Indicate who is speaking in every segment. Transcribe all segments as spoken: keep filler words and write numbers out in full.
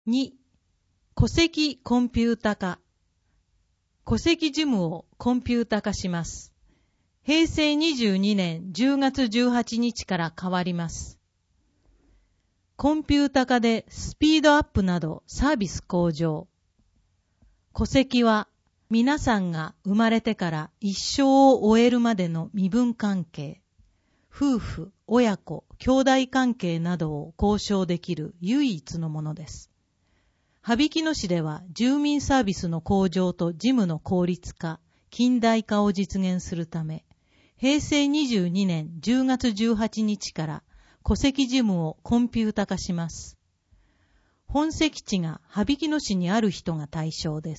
Speaker 1: に、戸籍コンピュータ化。戸籍事務をコンピュータ化します。へいせいにじゅうにねんじゅうがつじゅうはちにちから変わります。コンピュータ化でスピードアップなどサービス向上。戸籍は皆さんが生まれてから一生を終えるまでの身分関係、夫婦、親子、兄弟関係などを交渉できる唯一のものです。羽曳野市では住民サービスの向上と事務の効率化、近代化を実現するため、へいせいにじゅうにねんじゅうがつじゅうはちにちから戸籍事務をコンピュータ化します。本籍地が羽曳野市にある人が対象です。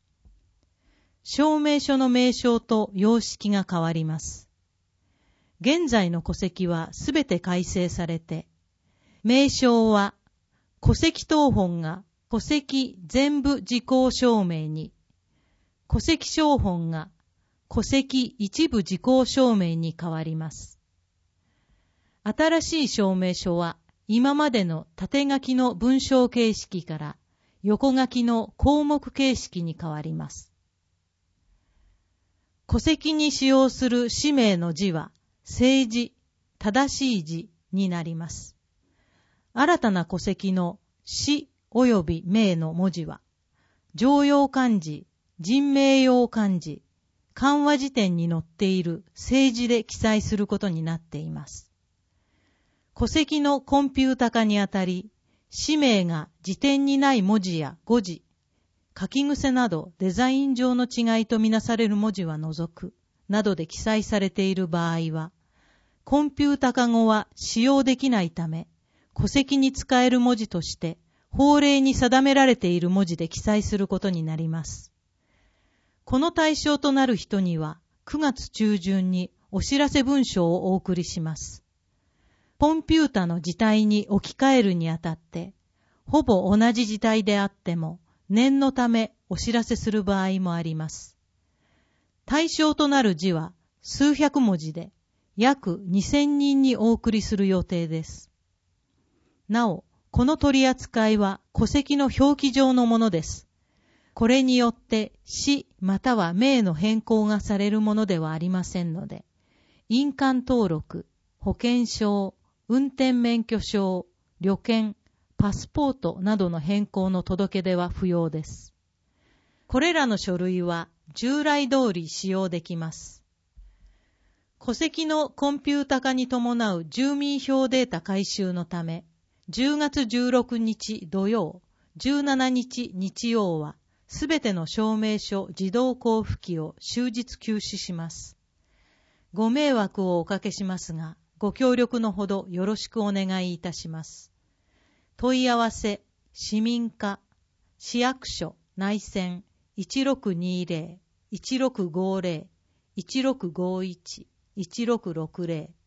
Speaker 1: 証明書の名称と様式が変わります。現在の戸籍はすべて改正されて、名称は戸籍謄本が戸籍全部時効証明に、戸籍抄本が戸籍一部時効証明に変わります。新しい証明書は今までの縦書きの文章形式から横書きの項目形式に変わります。戸籍に使用する氏名の字は正字、正しい字になります。新たな戸籍の氏及び名の文字は、常用漢字、人名用漢字、漢和辞典に載っている正字で記載することになっています。戸籍のコンピュータ化にあたり、氏名が辞典にない文字や誤字、書き癖などデザイン上の違いとみなされる文字は除く、などで記載されている場合は、コンピュータ化後は使用できないため、戸籍に使える文字として、法令に定められている文字で記載することになります。この対象となる人には、くがつちゅうじゅんにお知らせ文書をお送りします。コンピュータの字体に置き換えるにあたって、ほぼ同じ字体であっても、念のためお知らせする場合もあります。対象となる字は数百文字で約にせんにんにお送りする予定です。なお、この取り扱いは戸籍の表記上のものです。これによって氏または名の変更がされるものではありませんので、印鑑登録、保険証、運転免許証、旅券、パスポートなどの変更の届け出は不要です。これらの書類は従来通り使用できます。戸籍のコンピュータ化に伴う住民票データ回収のため、じゅうがつじゅうろくにち土曜、じゅうしちにち日曜は、すべての証明書自動交付機を終日休止します。ご迷惑をおかけしますが、ご協力のほどよろしくお願いいたします。問い合わせ、市民課、市役所、内線、いちろくにゼロ、いちろくごゼロ、いちろくごいち、いちろくろくゼロ